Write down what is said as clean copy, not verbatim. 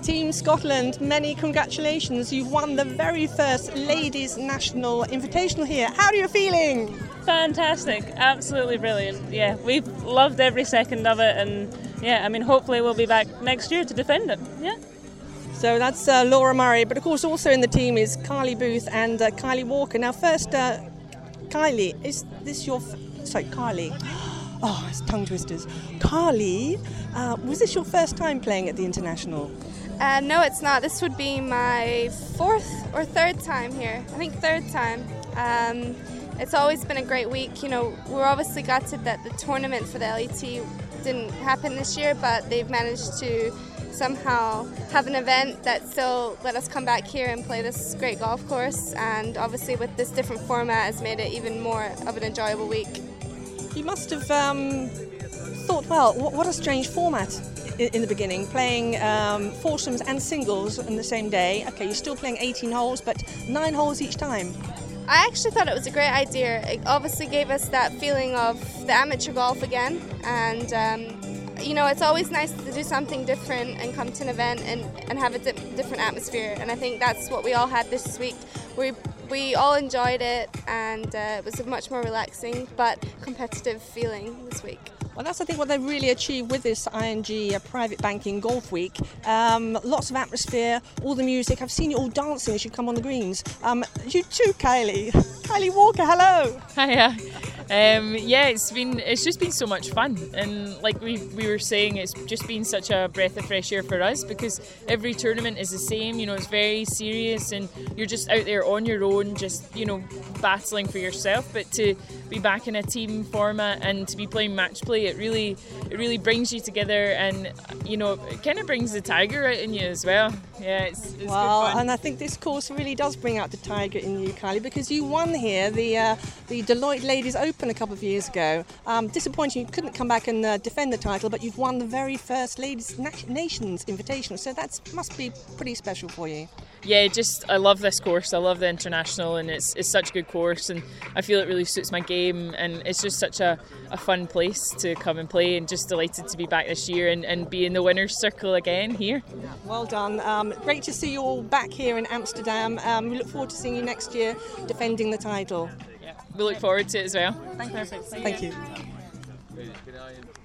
Team Scotland, many congratulations. You've won the very first Ladies National Invitational here. How are you feeling? Fantastic, absolutely brilliant. Yeah, we've loved every second of it, and yeah, I mean, hopefully we'll be back next year to defend it. Yeah. So that's Laura Murray, but of course also in the team is Kylie Booth and Kylie Walker. Now first, Kylie, is this your... Sorry, Kylie. Oh, it's tongue twisters. Kylie, was this your first time playing at the International? No, it's not. This would be my fourth or third time here. I think third time. It's always been a great week. You know, we're obviously gutted that the tournament for the LET didn't happen this year, but they've managed to somehow have an event that still let us come back here and play this great golf course, and obviously with this different format has made it even more of an enjoyable week. You must have thought, well, what a strange format in the beginning, playing foursomes and singles on the same day. Okay, you're still playing 18 holes, but 9 holes each time. I actually thought it was a great idea. It obviously gave us that feeling of the amateur golf again, and you know, it's always nice to do something different and come to an event and have a different atmosphere, and I think that's what we all had this week. We all enjoyed it, and it was a much more relaxing but competitive feeling this week. Well, that's, I think, what they've really achieved with this ING Private Banking Golf Week. Lots of atmosphere, all the music. I've seen you all dancing as you come on the greens. You too, Kylie. Kylie Walker, hello. Hiya. Yeah, it's just been so much fun, and like we were saying, it's just been such a breath of fresh air for us, because every tournament is the same. You know, it's very serious, and you're just out there on your own, just, you know, battling for yourself. But to be back in a team format and to be playing match play, it really brings you together, and you know, it kind of brings the tiger out in you as well. Yeah, it's good fun. And I think this course really does bring out the tiger in you, Kylie, because you won here the Deloitte Ladies Open a couple of years ago. Disappointing you couldn't come back and defend the title, but you've won the very first Ladies Nations Invitational, so that must be pretty special for you. Yeah, I love this course. I love the International, and it's such a good course, and I feel it really suits my game, and it's just such a fun place to come and play, and just delighted to be back this year and be in the winner's circle again here. Well done. Great to see you all back here in Amsterdam. We look forward to seeing you next year defending the title. Yeah, we look forward to it as well. Thank you.